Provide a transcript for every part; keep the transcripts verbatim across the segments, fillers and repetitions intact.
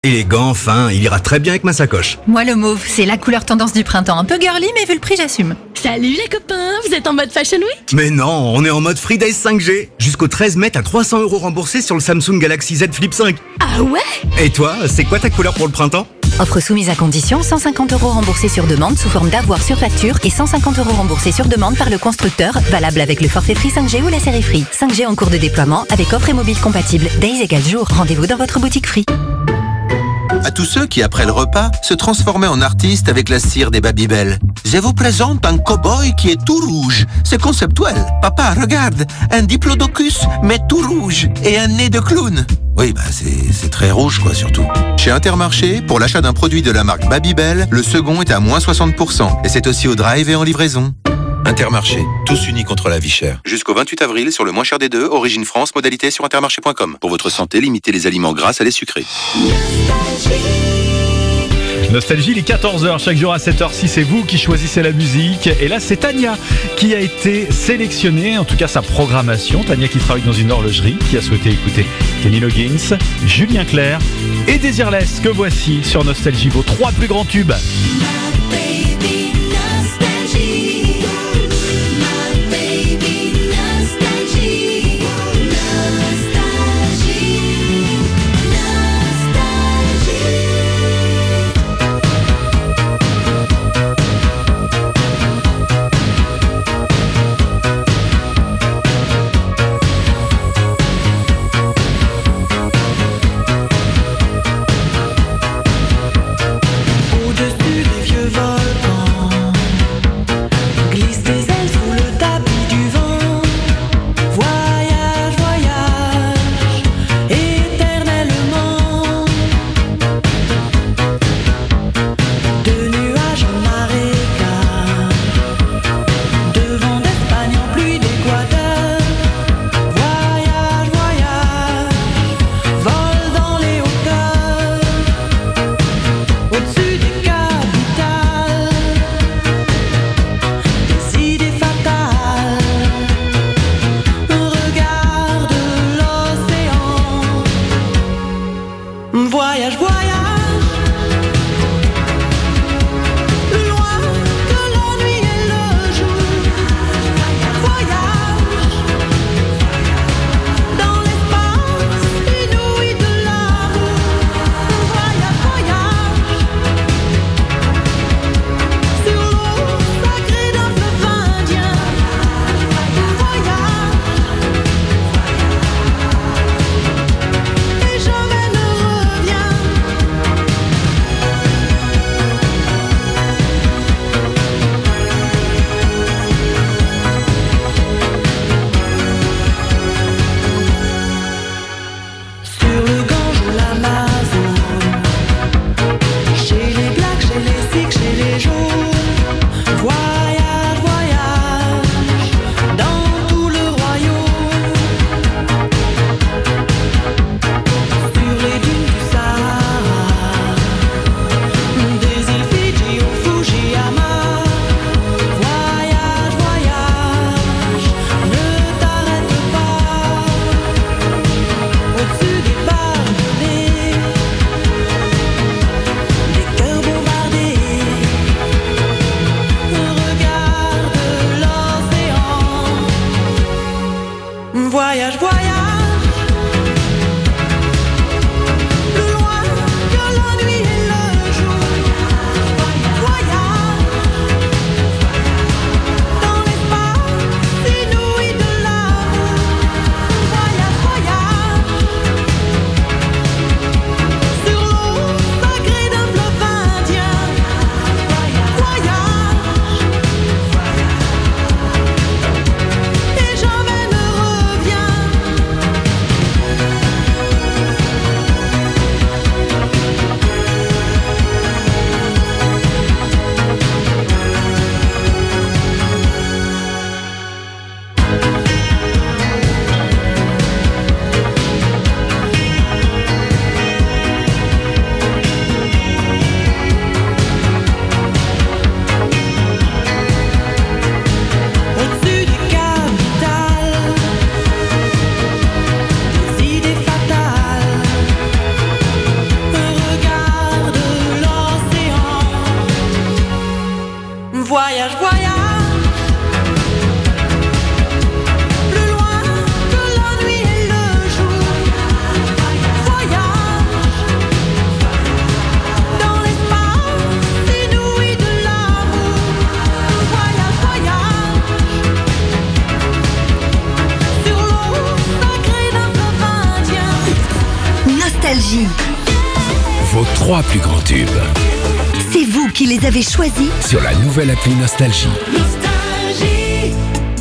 Élégant, fin, il ira très bien avec ma sacoche. Moi, le mauve, c'est la couleur tendance du printemps. Un peu girly, mais vu le prix, j'assume. Salut les copains, vous êtes en mode Fashion Week? Mais non, on est en mode Free Days cinq G. Jusqu'au treize mai, t'as trois cents euros remboursés sur le Samsung Galaxy Z Flip cinq. Ah ouais? Et toi, c'est quoi ta couleur pour le printemps? Offre soumise à condition, cent cinquante euros remboursés sur demande sous forme d'avoir sur facture et cent cinquante euros remboursés sur demande par le constructeur, valable avec le forfait Free cinq G ou la série Free. cinq G en cours de déploiement avec offre et mobile compatible. Days égale jour. Rendez-vous dans votre boutique Free. À tous ceux qui, après le repas, se transformaient en artistes avec la cire des Babybel. Je vous présente un cow-boy qui est tout rouge. C'est conceptuel. Papa, regarde, un diplodocus, mais tout rouge, et un nez de clown. Oui, bah c'est, c'est très rouge, quoi, surtout. Chez Intermarché, pour l'achat d'un produit de la marque Babybel, le second est à moins soixante pour cent. Et c'est aussi au drive et en livraison. Intermarché, tous unis contre la vie chère. Jusqu'au vingt-huit avril, sur le moins cher des deux, Origine France, modalité sur intermarché point com. Pour votre santé, limitez les aliments gras à les sucrés. Nostalgie, les quatorze heures, chaque jour à cette heure-ci, c'est vous qui choisissez la musique. Et là, c'est Tania qui a été sélectionnée, en tout cas sa programmation. Tania qui travaille dans une horlogerie, qui a souhaité écouter Kenny Loggins, Julien Clerc et Désirless, que voici sur Nostalgie, vos trois plus grands tubes. Vos trois plus grands tubes. C'est vous qui les avez choisis Sur la nouvelle appli Nostalgie. Nostalgie.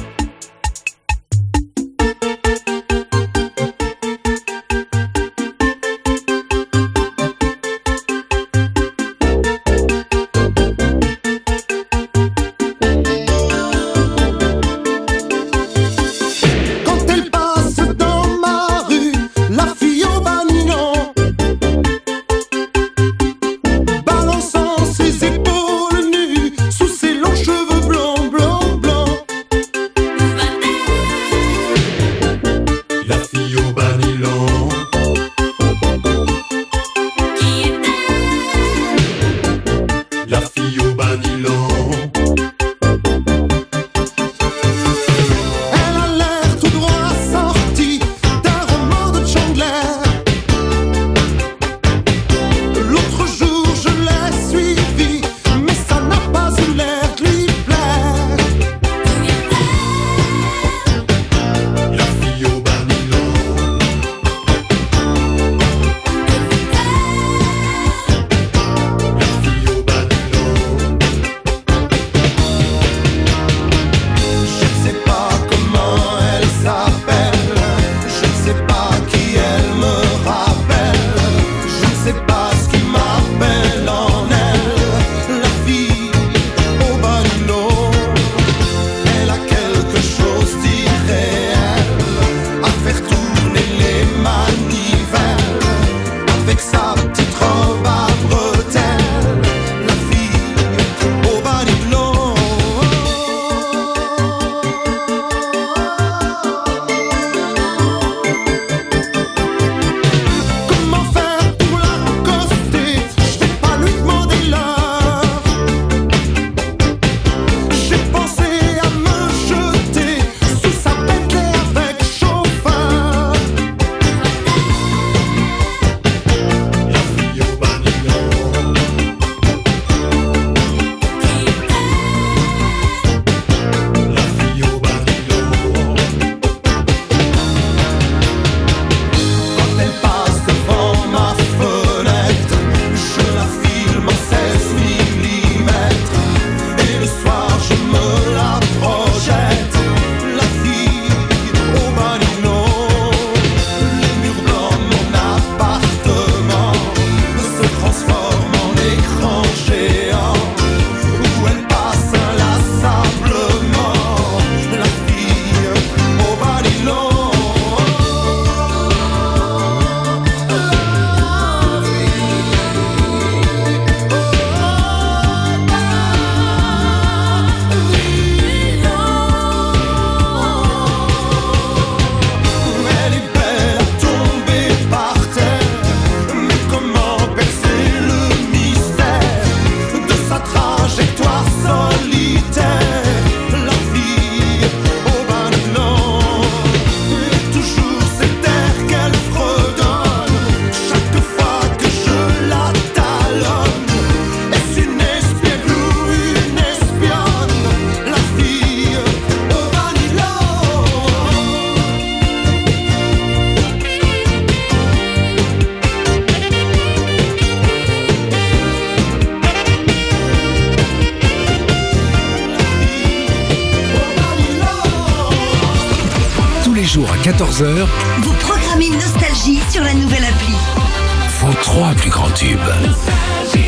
jours à quatorze heures, vous programmez Nostalgie sur la nouvelle appli. Vos trois plus grands tubes. Nostalgie.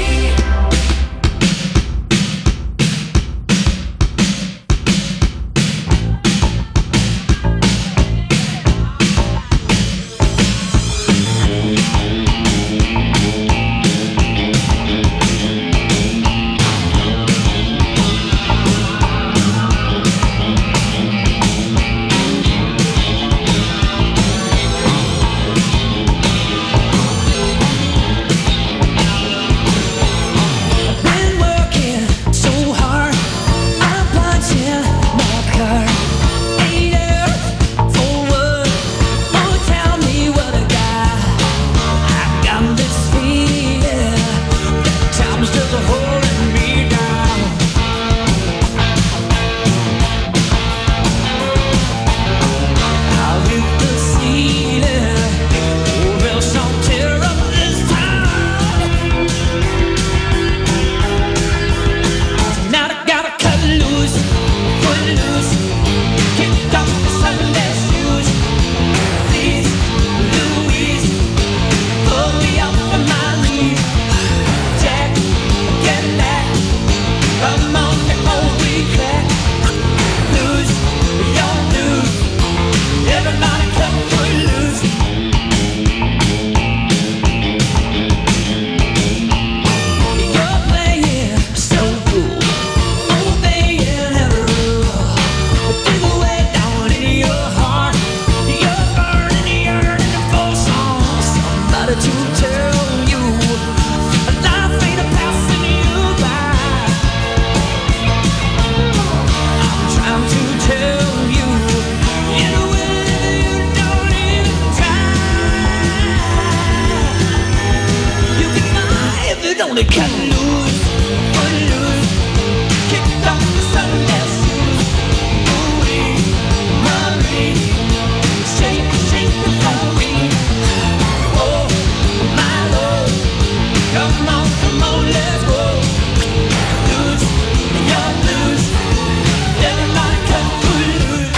gonna cut loose, cut loose, kick off the Sunday shoes. Ooh-wee, Marie, shake, shake the Halloween. Oh, my Lord, come on, come on, let's go. Loose, you're loose, everybody cut foot loose.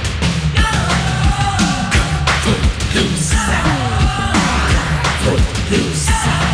Cut foot loose. Foot loose.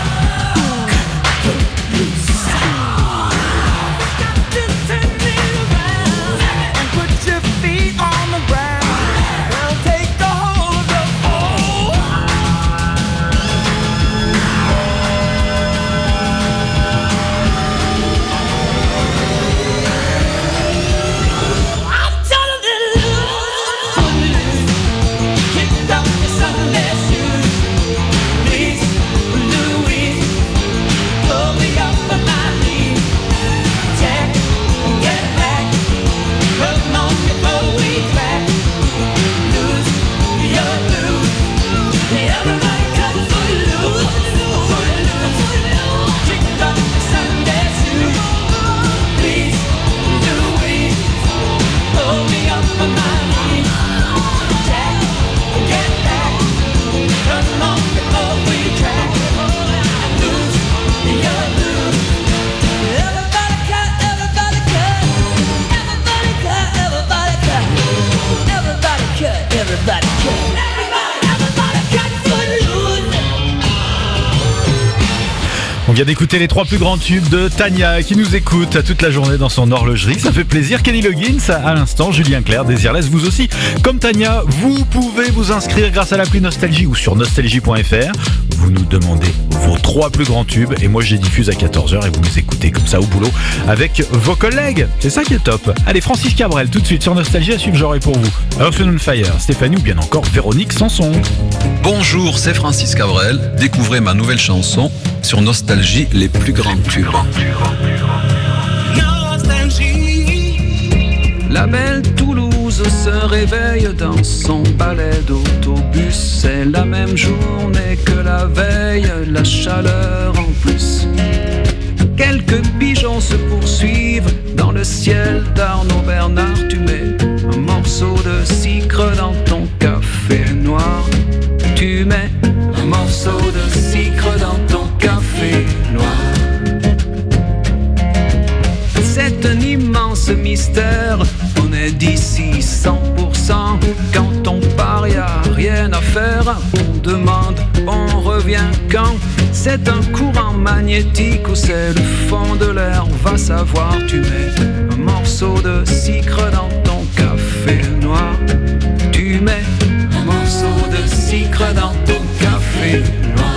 On vient d'écouter les trois plus grands tubes de Tania qui nous écoute toute la journée dans son horlogerie. Ça fait plaisir. Kenny Loggins à l'instant, Julien Clerc, Désirless, vous aussi. Comme Tania, vous pouvez vous inscrire grâce à l'appli Nostalgie ou sur nostalgie point f r. Vous nous demandez vos trois plus grands tubes et moi je les diffuse à quatorze heures et vous les écoutez comme ça au boulot avec vos collègues. C'est ça qui est top. Allez, Francis Cabrel tout de suite sur Nostalgie à suivre, j'aurai pour vous Earth and Fire, Stéphanie ou bien encore Véronique Sanson. Bonjour, c'est Francis Cabrel. Découvrez ma nouvelle chanson sur Nostalgie, les plus grands tubes. La belle Toulouse se réveille dans son balai d'autobus. C'est la même journée que la veille, la chaleur en plus. Quelques pigeons se poursuivent dans le ciel d'Arnaud Bernard. Tu mets un morceau de sucre dans ton café noir. Tu mets un morceau de sucre dans ton café noir. C'est un immense mystère. On est d'ici cent pour cent. Quand on part, y a rien à faire. On demande, on revient quand. C'est un courant magnétique ou c'est le fond de l'air. On va savoir. Tu mets un morceau de sucre dans ton café noir. Tu mets un morceau de sucre dans ton café noir.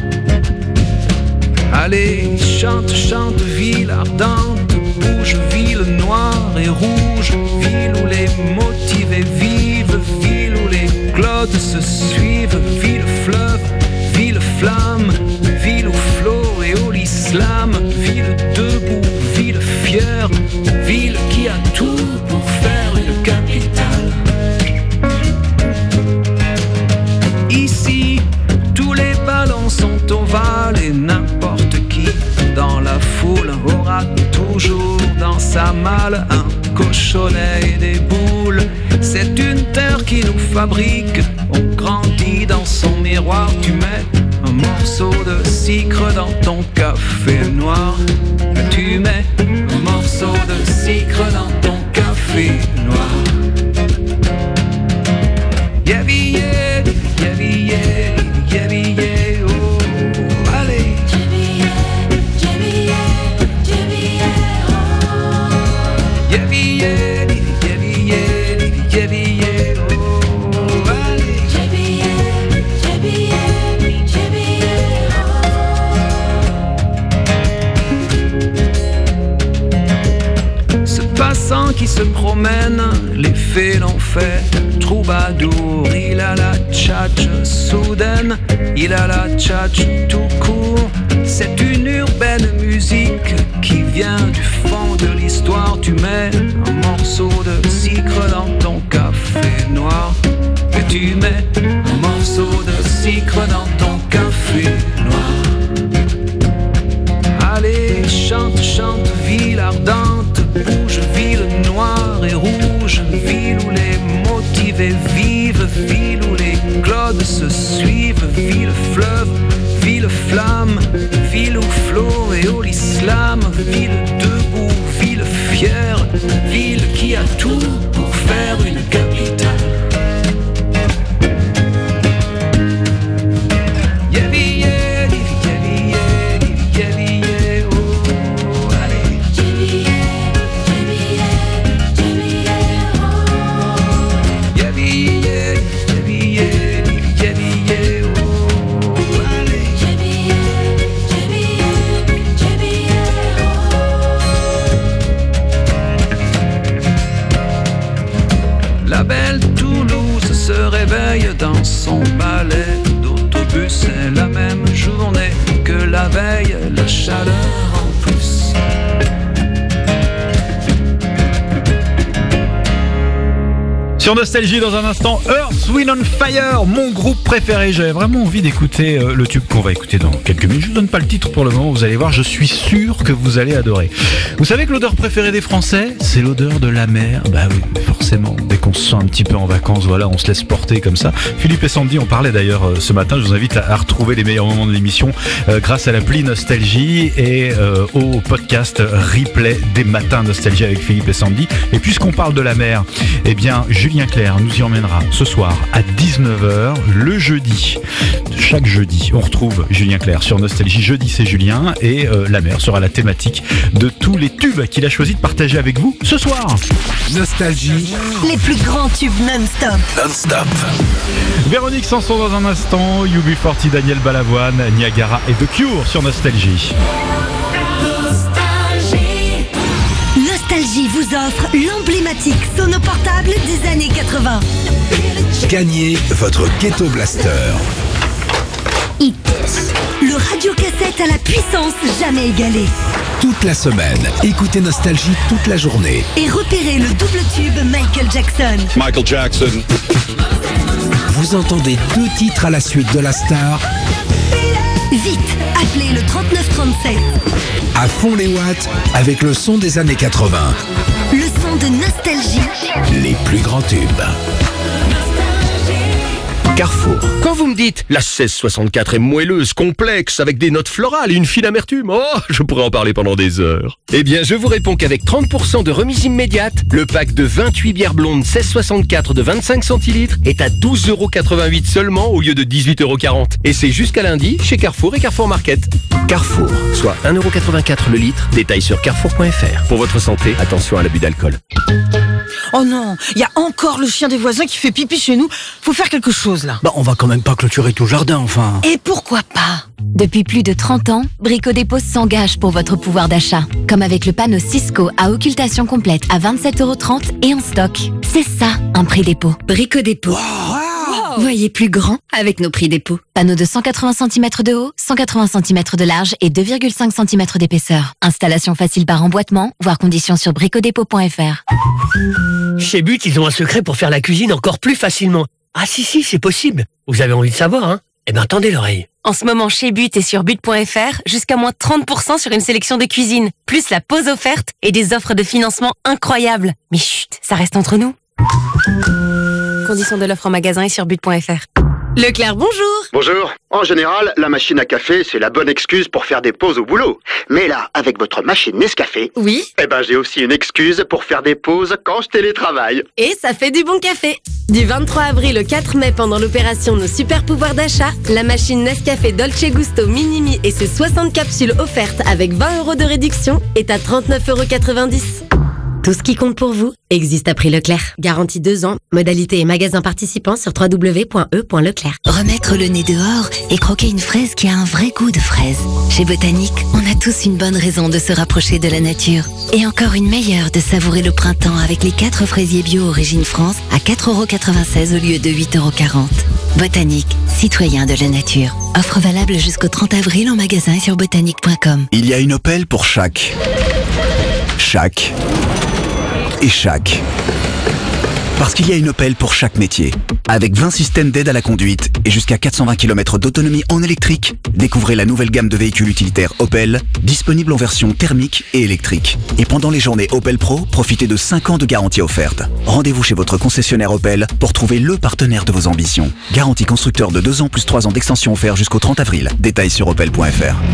Allez, chante, chante, ville ardente, bouge, ville noire et rouge, ville où les motivés vivent, ville où les clodes se suivent, ville fleuve, ville flamme, ville où flot et où l'islam, ville debout, ville fière, ville qui a tout pour faire une capitale. Ici, tous les ballons sont ovales et n'importe qui dans la foule aura toujours dans sa malle un cochonnet et des boules. C'est une terre qui nous fabrique, on grandit dans son miroir. Tu mets un morceau de sucre dans ton café noir. Tu mets un morceau de sucre dans ton café noir. Yeah, yeah, yeah, yeah, yeah, yeah, oh, allez. Ce passant qui se promène, les fées l'ont fait. Troubadour, il a la tchatche soudaine, il a la tchatche tout court. C'est une urbaine musique qui vient du fond de l'histoire. Tu mets un morceau de sucre dans ton café noir. Et tu mets un morceau de sucre dans ton café noir. ardente, bouge, ville noire et rouge, ville où les motivés vivent, ville où les clodes se suivent, ville fleuve, ville flamme, ville où flot et où l'islam, ville debout, ville fière, ville qui a tout pour faire une capitale. La belle Toulouse se réveille dans son balai d'autobus. C'est la même journée que la veille, la chaleur en plus. Sur Nostalgie, dans un instant, Earth, Wind and Fire, mon groupe préféré. J'avais vraiment envie d'écouter euh, le tube qu'on va écouter dans quelques minutes. Je ne donne pas le titre pour le moment, vous allez voir, je suis sûr que vous allez adorer. Vous savez que l'odeur préférée des Français, c'est l'odeur de la mer. Bah oui, forcément, dès qu'on se sent un petit peu en vacances, voilà, on se laisse porter comme ça. Philippe et Sandy, on parlait d'ailleurs euh, ce matin, je vous invite à, à retrouver les meilleurs moments de l'émission euh, grâce à l'appli Nostalgie et euh, au podcast replay des matins Nostalgie avec Philippe et Sandy. Et puisqu'on parle de la mer, eh bien, Julien Clerc nous y emmènera ce soir à dix-neuf heures, le jeudi. Chaque jeudi, on retrouve Julien Clerc sur Nostalgie. Jeudi, c'est Julien et euh, la mer sera la thématique de tous les tubes qu'il a choisi de partager avec vous ce soir. Nostalgie. Les plus grands tubes non-stop. Non-stop. Véronique Sanson dans un instant, U B quarante, Daniel Balavoine, Niagara et The Cure sur Nostalgie. Nostalgie vous offre l'emblématique sonoportable des années quatre-vingts. Gagnez votre Ghetto Blaster. Le radiocassette à la puissance jamais égalée. Toute la semaine, écoutez Nostalgie toute la journée. Et repérez le double tube Michael Jackson. Michael Jackson. Vous entendez deux titres à la suite de la star. Vite, appelez le trente-neuf trente-sept. À fond les watts, avec le son des années quatre-vingts. Le son de Nostalgie. Les plus grands tubes. Carrefour. Quand vous me dites la seize soixante-quatre est moelleuse, complexe, avec des notes florales et une fine amertume, oh, je pourrais en parler pendant des heures. Eh bien, je vous réponds qu'avec trente pour cent de remise immédiate, le pack de vingt-huit bières blondes seize soixante-quatre de vingt-cinq centilitres est à douze euros quatre-vingt-huit seulement au lieu de dix-huit euros quarante. Et c'est jusqu'à lundi chez Carrefour et Carrefour Market. Carrefour, soit un euro quatre-vingt-quatre le litre. Détail sur carrefour point f r. Pour votre santé, attention à l'abus d'alcool. Oh non, il y a encore le chien des voisins qui fait pipi chez nous. Faut faire quelque chose là. Bah on va quand même pas clôturer tout le jardin enfin. Et pourquoi pas? Depuis plus de trente ans, Brico Dépôt s'engage pour votre pouvoir d'achat. Comme avec le panneau Cisco à occultation complète à vingt-sept euros trente et en stock. C'est ça, un prix dépôt. Brico Dépôt. Wow. Voyez plus grand avec nos prix dépôt. Panneau de cent quatre-vingts centimètres de haut, cent quatre-vingts centimètres de large et deux virgule cinq centimètres d'épaisseur. Installation facile par emboîtement, voire conditions sur bricodépôt point f r. Chez But, ils ont un secret pour faire la cuisine encore plus facilement. Ah si si, c'est possible. Vous avez envie de savoir, hein? Eh ben tendez l'oreille. En ce moment, chez But et sur but point f r, jusqu'à moins trente pour cent sur une sélection de cuisine, plus la pause offerte et des offres de financement incroyables. Mais chut, ça reste entre nous. Conditions de l'offre en magasin et sur but point f r. Leclerc, bonjour. Bonjour. En général, la machine à café, c'est la bonne excuse pour faire des pauses au boulot. Mais là, avec votre machine Nescafé... Oui. Eh ben, j'ai aussi une excuse pour faire des pauses quand je télétravaille. Et ça fait du bon café. Du vingt-trois avril au quatre mai, pendant l'opération Nos Super Pouvoirs d'achat, la machine Nescafé Dolce Gusto Minimi et ses soixante capsules offertes avec vingt euros de réduction est à trente-neuf euros quatre-vingt-dix. Tout ce qui compte pour vous existe à prix Leclerc. Garantie deux ans. Modalité et magasin participants sur w w w point e point leclerc. Remettre le nez dehors et croquer une fraise qui a un vrai goût de fraise. Chez Botanique, on a tous une bonne raison de se rapprocher de la nature. Et encore une meilleure de savourer le printemps avec les quatre fraisiers bio Origine France à quatre euros quatre-vingt-seize au lieu de huit euros quarante. Botanique, citoyen de la nature. Offre valable jusqu'au trente avril en magasin et sur botanique point com. Il y a une Opel pour chaque. Chaque. Et chaque. Parce qu'il y a une Opel pour chaque métier. Avec vingt systèmes d'aide à la conduite et jusqu'à quatre cent vingt kilomètres d'autonomie en électrique, découvrez la nouvelle gamme de véhicules utilitaires Opel, disponible en version thermique et électrique. Et pendant les journées Opel Pro, profitez de cinq ans de garantie offerte. Rendez-vous chez votre concessionnaire Opel pour trouver le partenaire de vos ambitions. Garantie constructeur de deux ans plus trois ans d'extension offert jusqu'au trente avril. Détails sur opel point f r.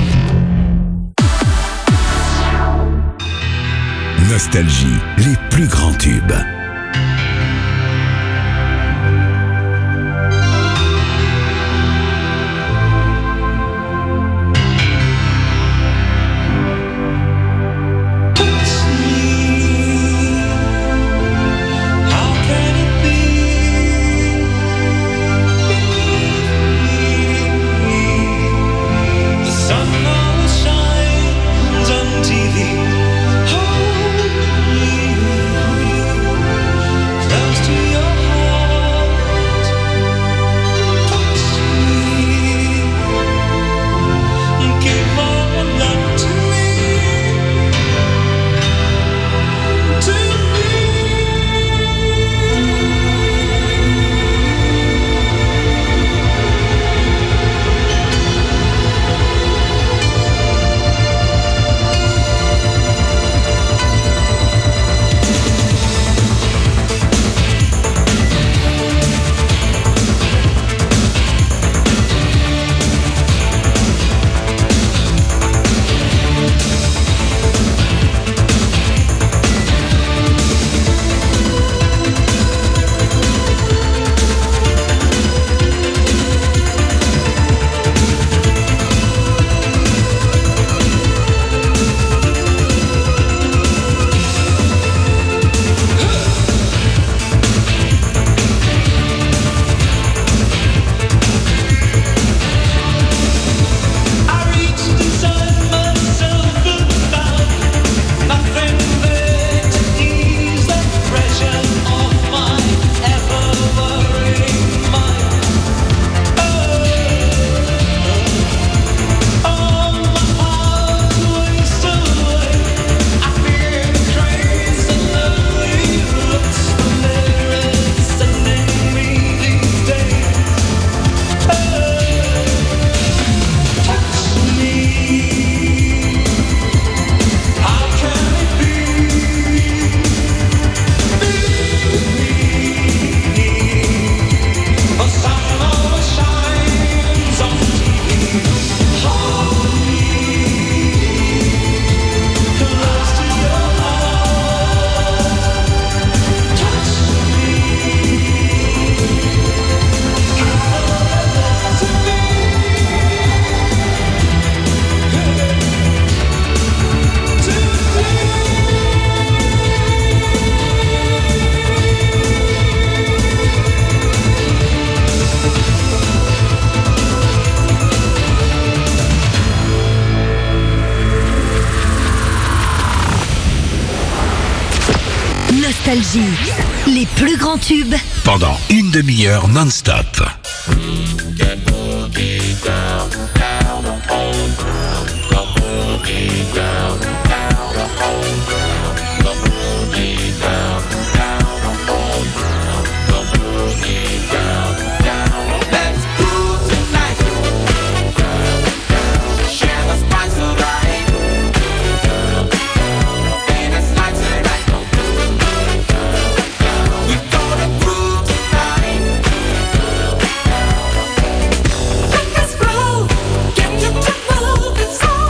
Nostalgie, les plus grands tubes. Nostalgie, les plus grands tubes. Pendant une demi-heure non-stop. Let's go, get you to move. It's all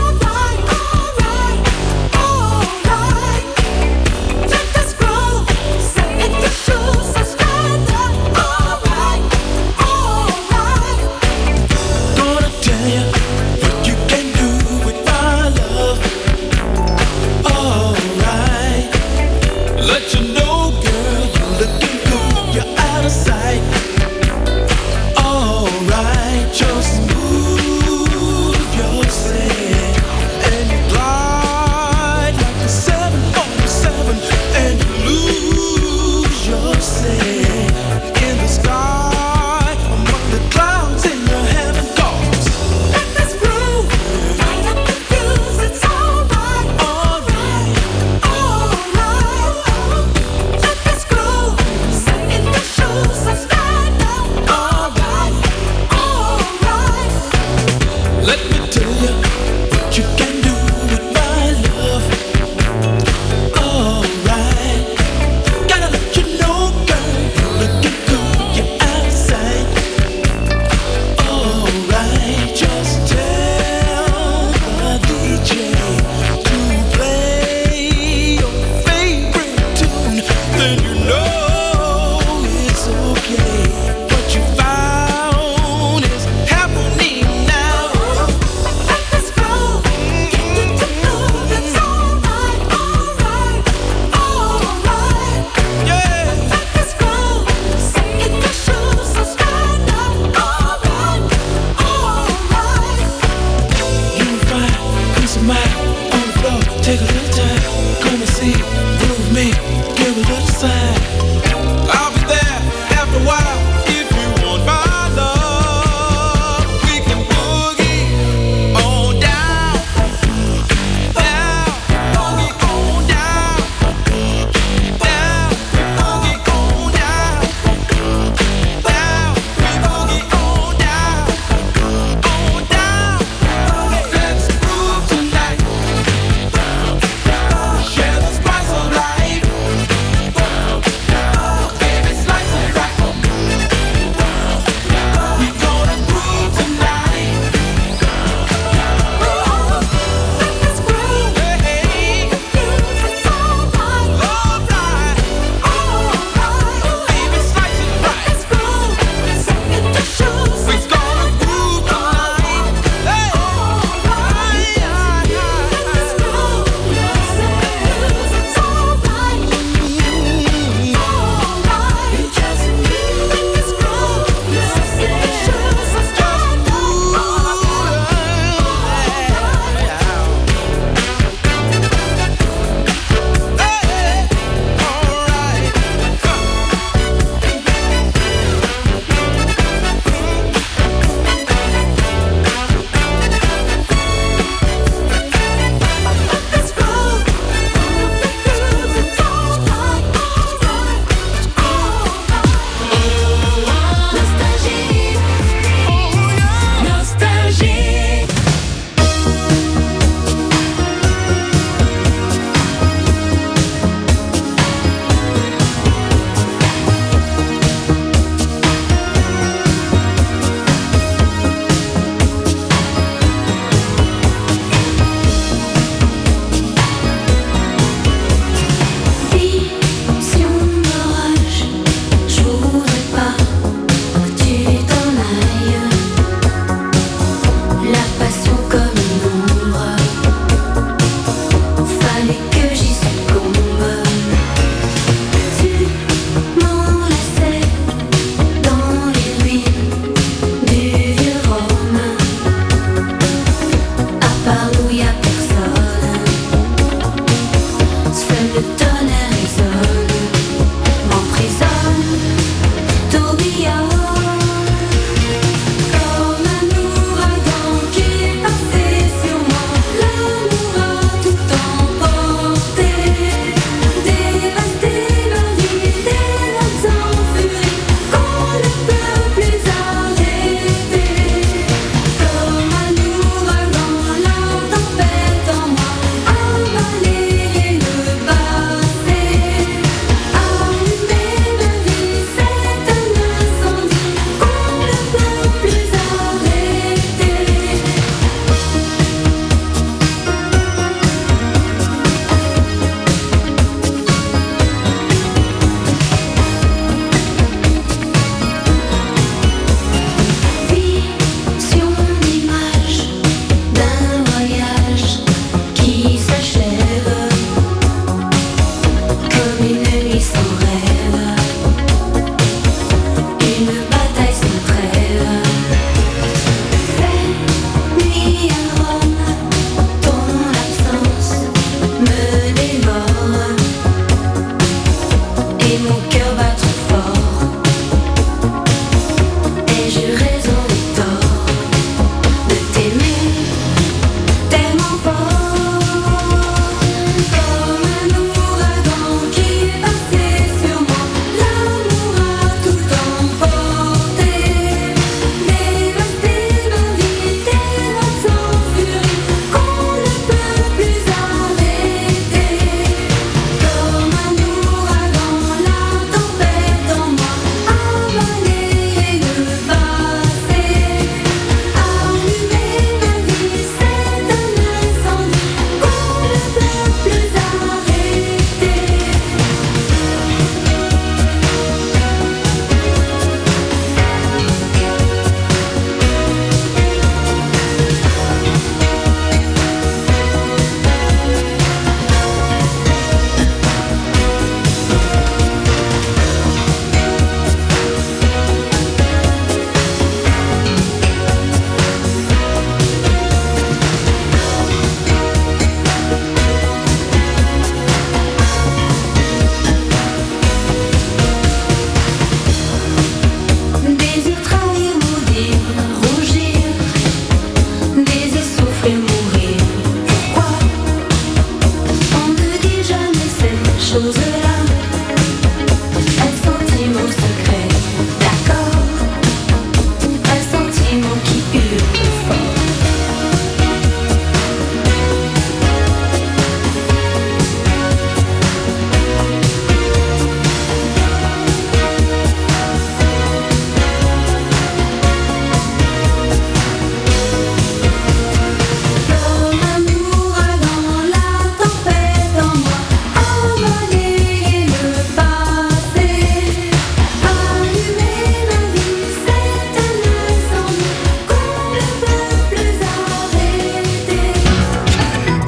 Dance with mine on the floor, take a little time. Come and see, groove me, give a little sign. I'll be there after a while if you want my love. We can boogie on down, down, boogie on down, down, boogie on down, down, we boogie on down, on down. Let's groove tonight. Share the spice of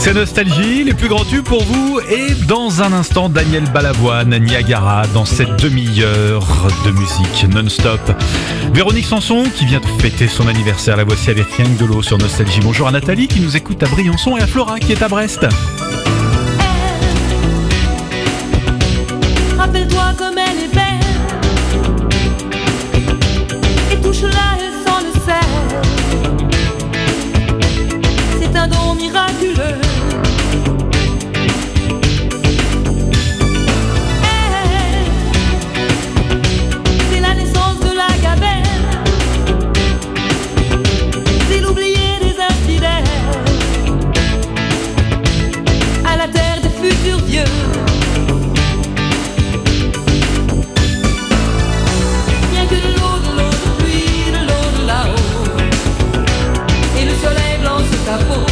C'est Nostalgie, les plus grands tubes pour vous. Et dans un instant, Daniel Balavoine, Niagara, dans cette demi-heure de musique non-stop. Véronique Sanson, qui vient de fêter son anniversaire, la voici avec Rien que de l'eau sur Nostalgie. Bonjour à Nathalie, qui nous écoute à Briançon, et à Flora, qui est à Brest. Rappelle-toi comme elle est belle, et touche-la, elle sent le sel. C'est un don miraculeux. C'est la naissance de la gabelle, c'est l'oublié des infidèles, à la terre des futurs dieux. Ta peau.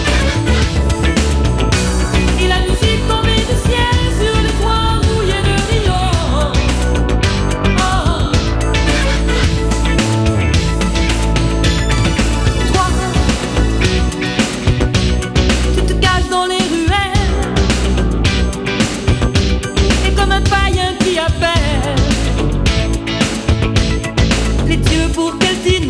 Et la musique tombée du ciel sur les toits rouillés de Rio. Oh. Toi, tu te caches dans les ruelles, et comme un païen qui appelle les dieux pour qu'elle dise non.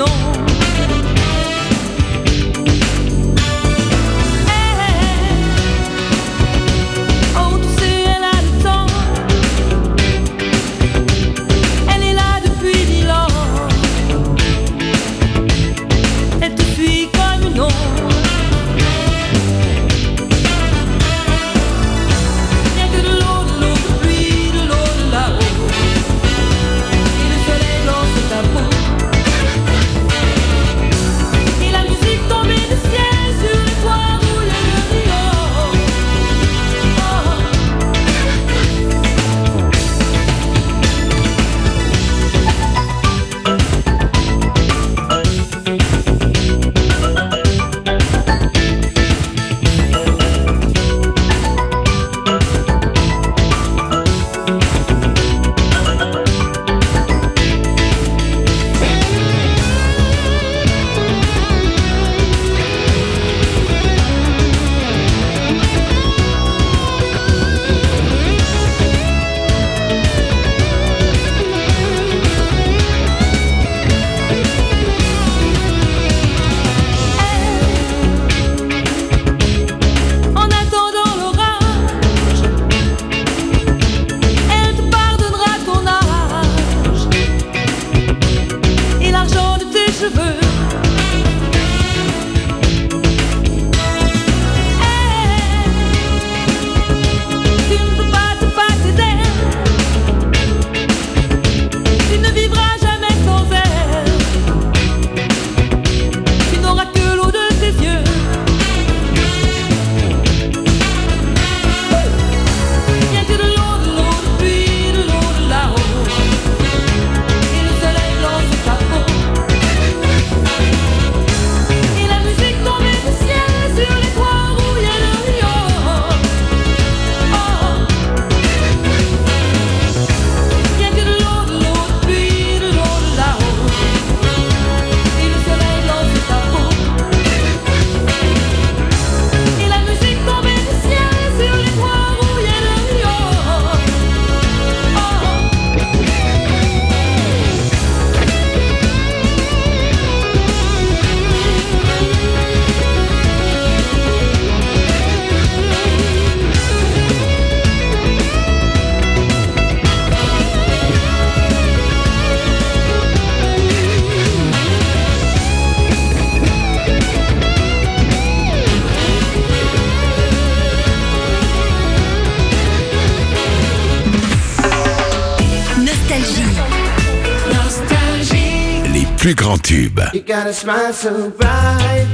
Plus grand tube. You got a smile so bright.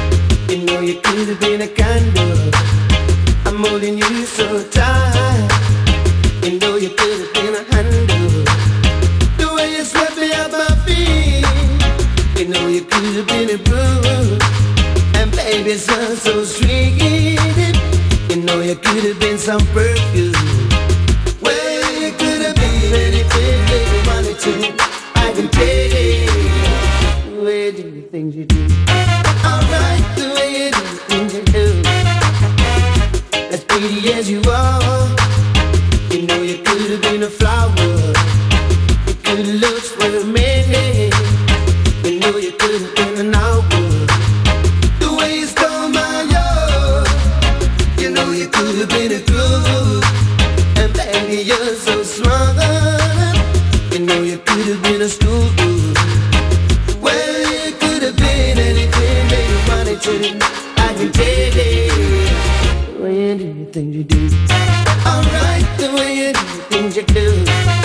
You know you could have been a candle. I'm holding you so tight. You know you could have been a handle. The way you swept me off my feet. You know you could have been a broom. And baby, it sounds so sweet. You know you could have been some perfume. Well, you could have been anything that you wanted to. I can take it. The way you do the things you do. Alright, the way you do the things you do. pretty as you are. You know you could have been a flower. Your good looks were many. You know you could have been an hour. The way you stole my heart. You know you could have been a groove. And baby you're so smart. You know you could have been a school. Well you could have been anything that you wanted to. I can take it. The way you do the things you do. Alright, the way you do the things you do.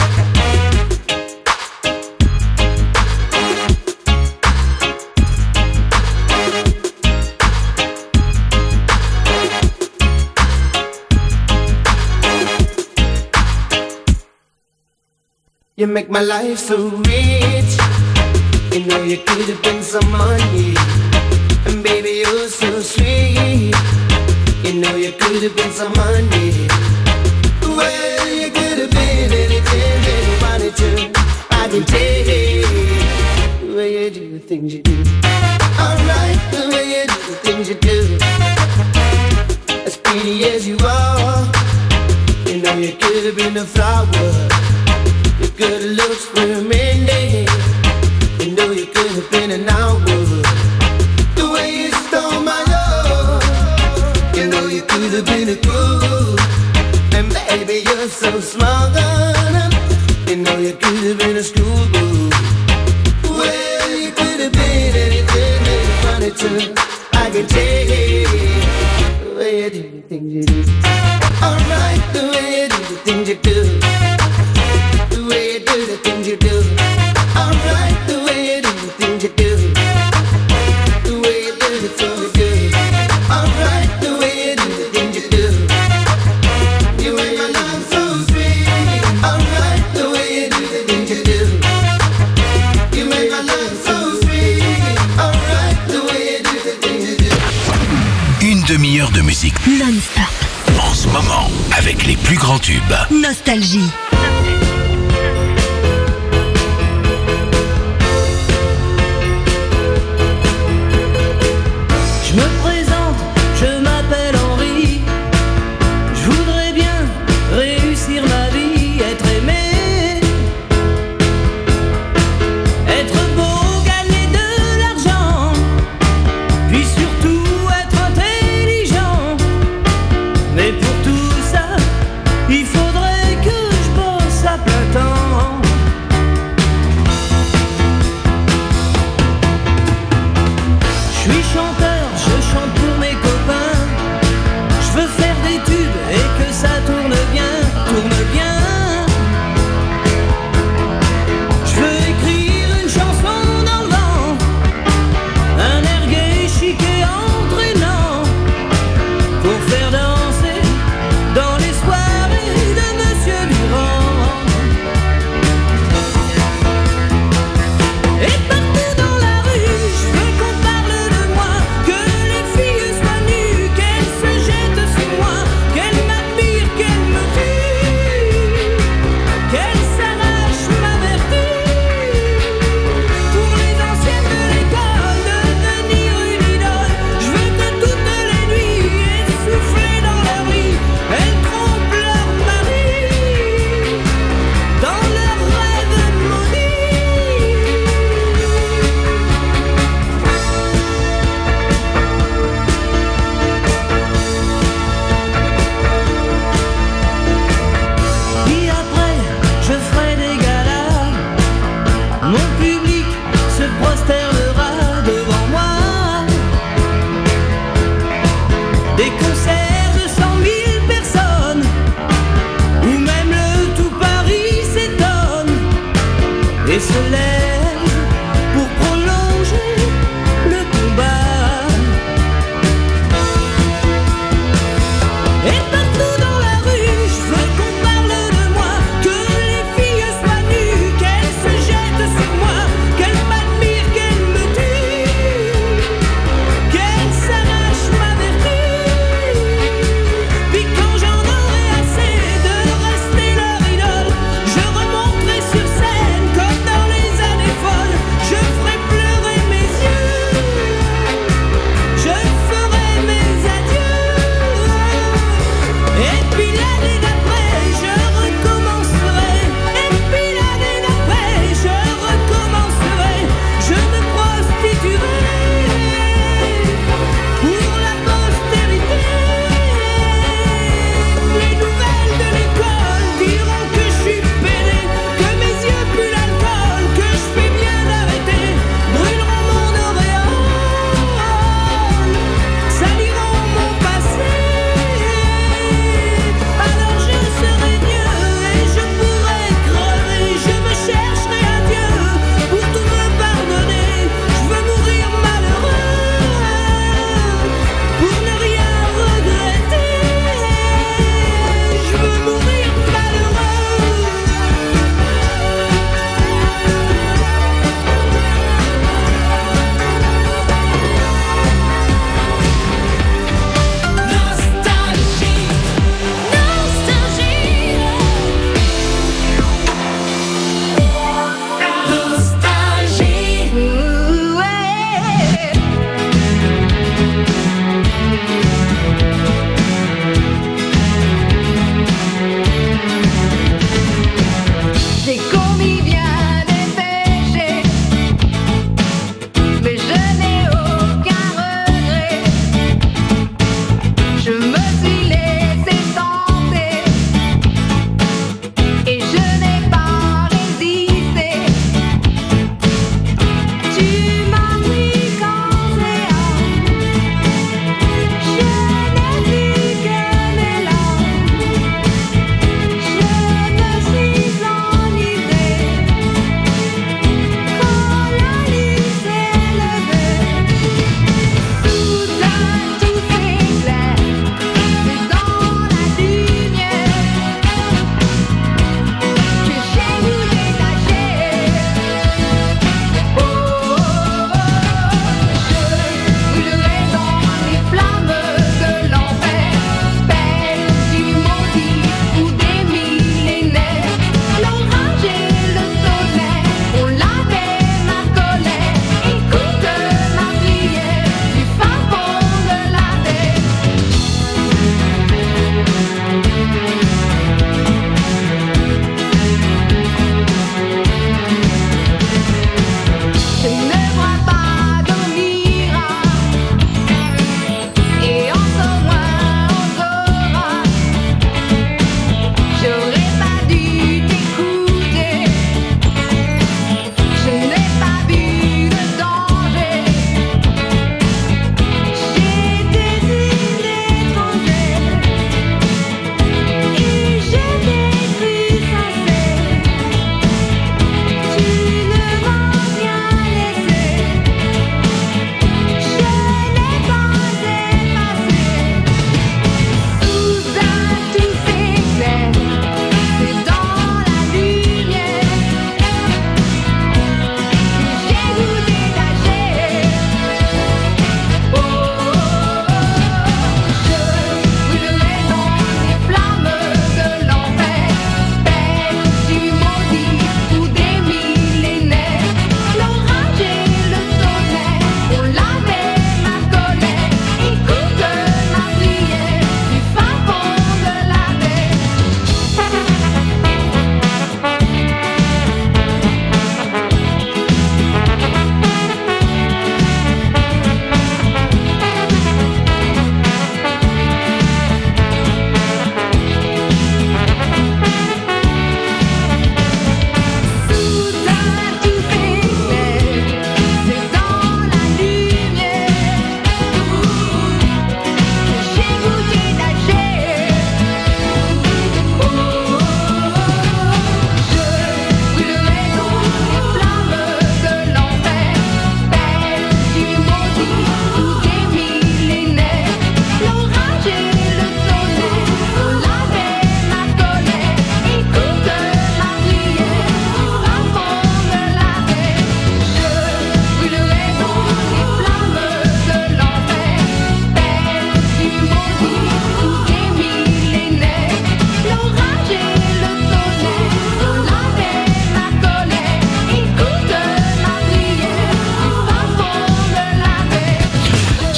You make my life so rich. You know you could have been some money. And baby you're so sweet. You know you could have been some money. Well you could have been anything that you wanted to. I can take it. The way you do the things you do. Alright, the way you do the things you do. As pretty as you are. You know you could have been a flower. Your good looks were many. You know you could have been an hour. The way you stole my love. You know you could have been a groove. And baby you're so smart. You know you could have been a schoolgirl. Well you could have been anything that you wanted to. I can take it. The way you do the things you do. Alright, the way you do the things you do. The way you do the things you do. Alright, the way you do the things you do. The way you do the things you do. Alright, the way you do the things you do. You make my life so sweet. Alright, the way you do the things you do. You make my life so sweet. Alright, the way you do the things you do. Une demi-heure de musique Non-stop. en ce moment avec les plus grands tubes. Nostalgie. Je me présente, je m'appelle Henri. Je voudrais bien réussir ma vie, être aimé, être beau, gagner de l'argent, puis surtout être intelligent. Mais pour tout ça, il faudrait que je bosse à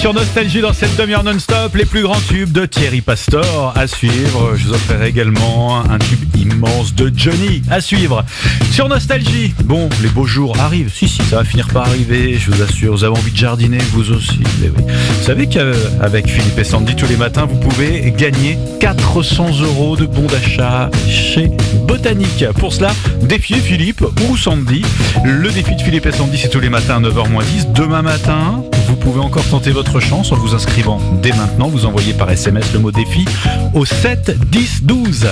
Sur Nostalgie, dans cette demi-heure non-stop, les plus grands tubes de Thierry Pastor à suivre. Je vous offrirai également un tube immense de Johnny à suivre. Sur Nostalgie, bon, les beaux jours arrivent. Si, si, ça va finir par arriver, je vous assure. Vous avez envie de jardiner, vous aussi. Mais oui. Vous savez qu'avec Philippe et Sandy, tous les matins, vous pouvez gagner quatre cents euros de bons d'achat chez Botanique. Pour cela, défiez Philippe ou Sandy. Le défi de Philippe et Sandy, c'est tous les matins à neuf heures moins dix. Demain matin, vous pouvez encore tenter votre chance en vous inscrivant dès maintenant. Vous envoyez par S M S le mot défi au sept dix douze.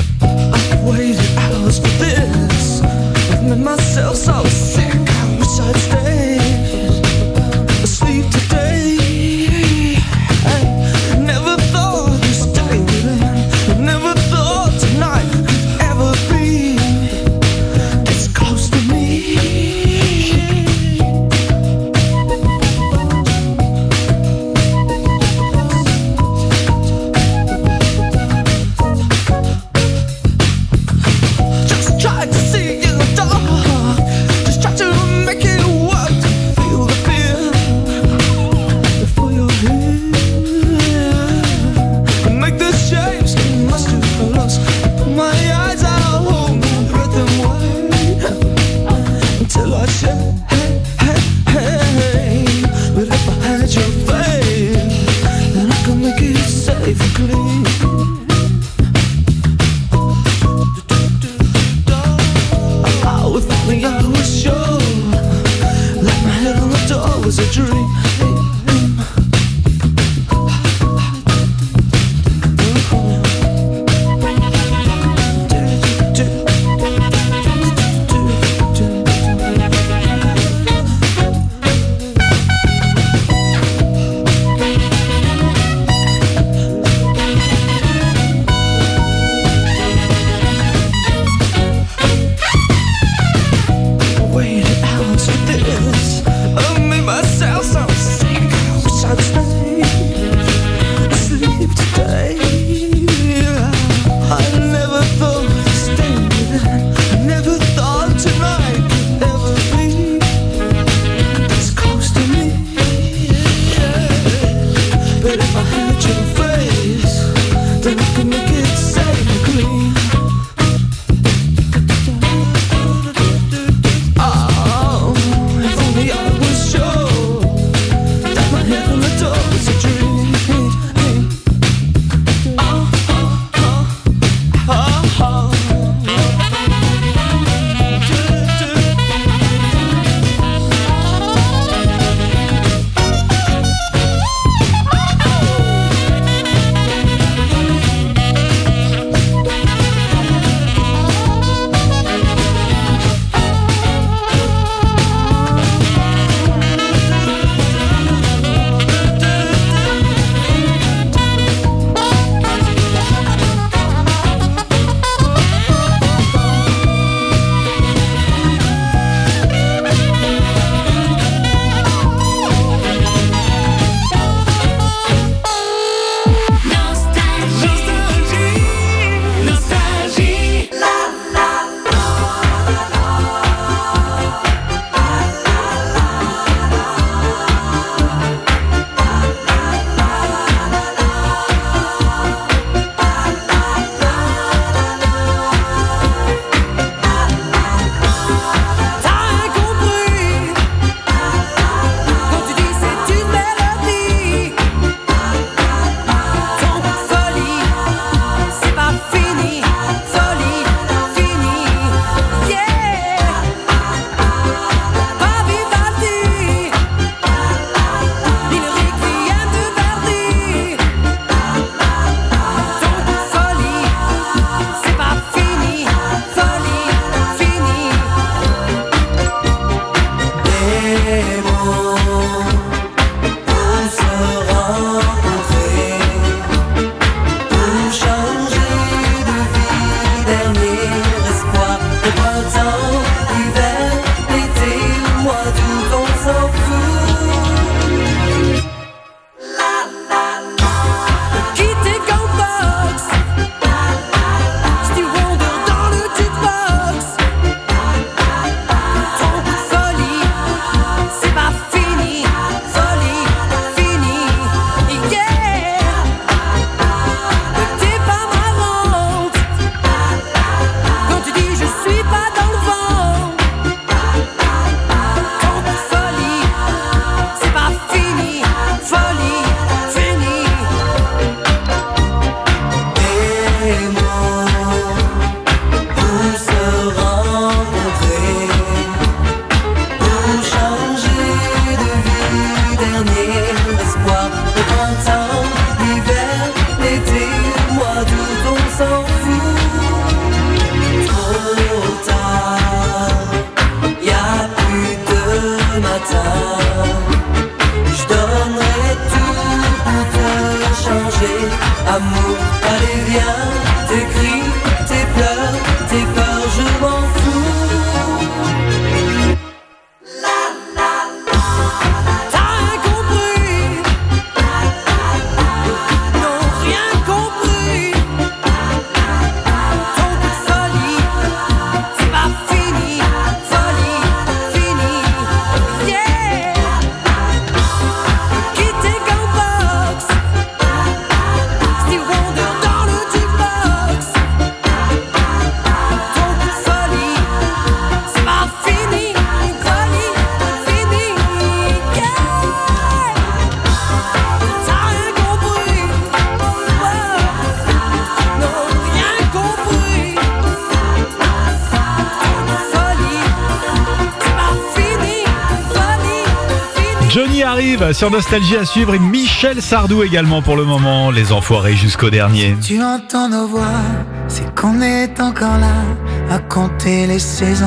Johnny arrive sur Nostalgie à suivre et Michel Sardou également pour le moment. Les Enfoirés jusqu'au dernier. Tu entends nos voix, c'est qu'on est encore là à compter les saisons.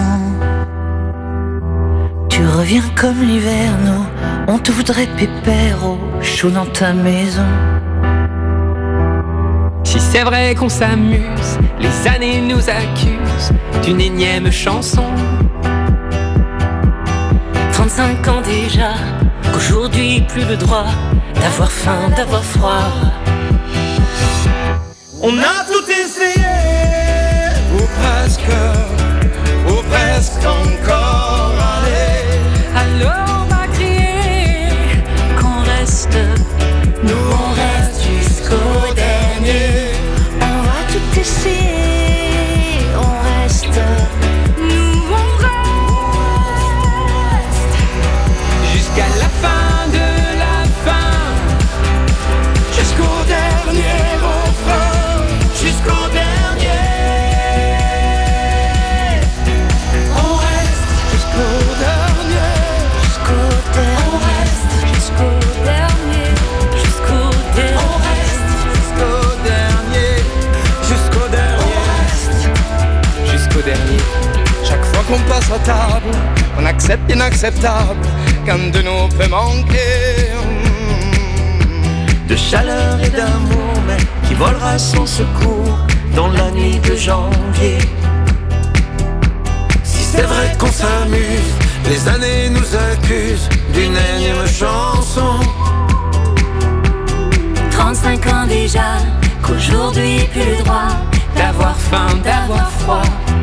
Tu reviens comme l'hiver, nous, on te voudrait pépère au chaud dans ta maison. Si c'est vrai qu'on s'amuse, les années nous accusent d'une énième chanson. trente-cinq ans déjà, qu'aujourd'hui plus le droit d'avoir faim, d'avoir froid. On a tout essayé, ou presque, ou presque encore. Allez, alors on va crier qu'on reste, nous on reste jusqu'au dernier. On va tout essayer, on reste, nous on reste jusqu'à la fin de la fin, jusqu'au dernier refrain, jusqu'au dernier. On reste jusqu'au dernier, jusqu'au dernier. On reste jusqu'au dernier, jusqu'au dernier. On reste jusqu'au dernier, jusqu'au dernier. On reste jusqu'au dernier. Chaque fois qu'on passe à table, on accepte l'inacceptable, qu'un de nous peut manquer. De chaleur et d'amour, mais qui volera sans secours dans la nuit de janvier. Si c'est vrai qu'on s'amuse, les années nous accusent d'une énième chanson. trente-cinq ans déjà, qu'aujourd'hui plus le droit d'avoir faim, d'avoir froid.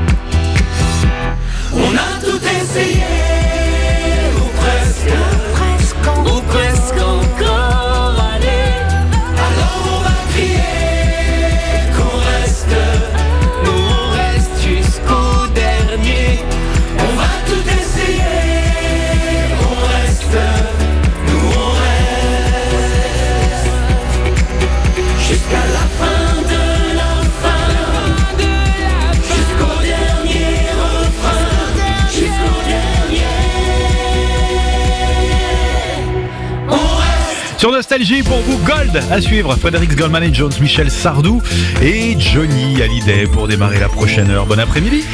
On a tout essayé, ou presque, presque, ou presque encore. Allez, alors on va crier qu'on reste, nous on reste jusqu'au dernier. On va tout essayer, on reste, nous on reste jusqu'à la fin de la fin, jusqu'au dernier refrain, jusqu'au dernier. On reste. Sur Nostalgie, pour vous, Gold à suivre. Frédéric Goldman et Jones, Michel Sardou et Johnny Hallyday pour démarrer la prochaine heure. Bon après-midi.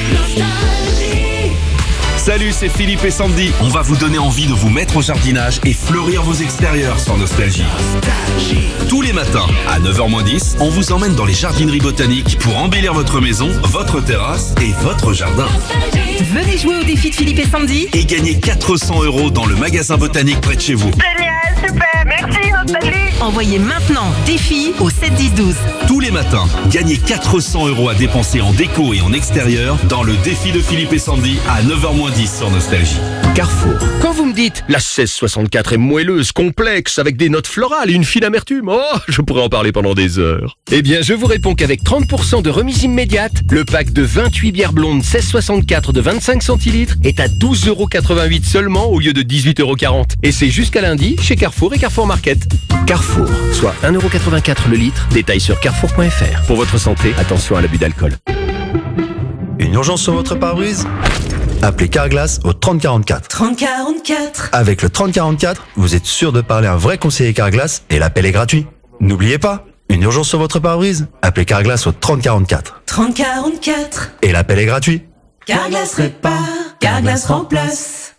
Salut, c'est Philippe et Sandy. On va vous donner envie de vous mettre au jardinage et fleurir vos extérieurs sur Nostalgie. Tous les matins, à neuf heures moins dix, on vous emmène dans les jardineries botaniques pour embellir votre maison, votre terrasse et votre jardin. Venez jouer au défi de Philippe et Sandy. Et gagner quatre cents euros dans le magasin botanique près de chez vous. Génial, super, merci Nostalgie. Envoyez maintenant défi au sept dix douze. Tous les matins, gagnez quatre cents euros à dépenser en déco et en extérieur dans le défi de Philippe et Sandy à neuf heures moins dix sur Nostalgie. Carrefour. Quand vous me dites la seize soixante-quatre est moelleuse, complexe, avec des notes florales et une fine amertume, oh, je pourrais en parler pendant des heures. Eh bien, je vous réponds qu'avec trente pour cent de remise immédiate, le pack de vingt-huit bières blondes seize soixante-quatre de vingt-cinq centilitres est à douze euros quatre-vingt-huit seulement au lieu de dix-huit euros quarante. Et c'est jusqu'à lundi chez Carrefour et Carrefour Market. Carrefour, soit un euro quatre-vingt-quatre le litre. Détail sur carrefour point f r. Pour votre santé, attention à l'abus d'alcool. Une urgence sur votre pare-brise ? Appelez Carglass au trente quarante-quatre. trente quarante-quatre. Avec le trente quarante-quatre, vous êtes sûr de parler à un vrai conseiller Carglass et l'appel est gratuit. N'oubliez pas, une urgence sur votre pare-brise ? Appelez Carglass au trente quarante-quatre. trente quarante-quatre. Et l'appel est gratuit. Carglass répare, Carglass remplace.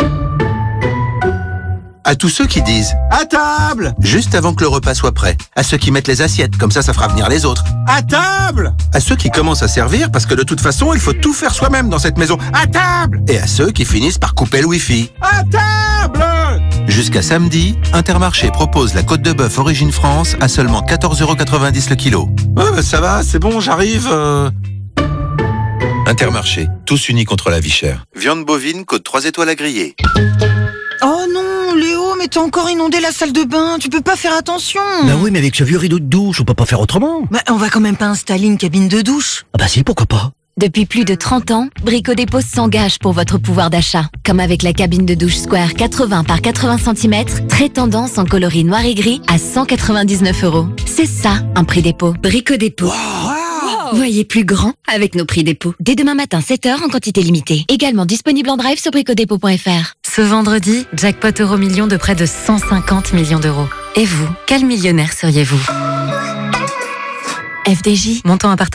À tous ceux qui disent « À table !» juste avant que le repas soit prêt. À ceux qui mettent les assiettes, comme ça, ça fera venir les autres. « À table !» À ceux qui commencent à servir, parce que de toute façon, il faut tout faire soi-même dans cette maison. « À table !» Et à ceux qui finissent par couper le wifi. « À table !» Jusqu'à samedi, Intermarché propose la côte de bœuf Origine France à seulement quatorze euros quatre-vingt-dix le kilo. Ouais, bah ça va, c'est bon, j'arrive. Euh... Intermarché, tous unis contre la vie chère. Viande bovine, côte trois étoiles à griller. Oh non, Léo, mais t'as encore inondé la salle de bain, tu peux pas faire attention. Bah oui, mais avec ce vieux rideau de douche, on peut pas faire autrement. Bah on va quand même pas installer une cabine de douche. Ah bah si, pourquoi pas. Depuis plus de trente ans, Brico Dépôt s'engage pour votre pouvoir d'achat. Comme avec la cabine de douche Square quatre-vingts par quatre-vingts centimètres, très tendance en coloris noir et gris à cent quatre-vingt-dix-neuf euros. C'est ça, un prix dépôt. Brico Dépôt. Wow. Voyez plus grand avec nos prix dépôt. Dès demain matin, sept heures en quantité limitée. Également disponible en drive sur brico dépôt point f r. Ce vendredi, jackpot euro million de près de cent cinquante millions d'euros. Et vous, quel millionnaire seriez-vous ? F D J, montant à partir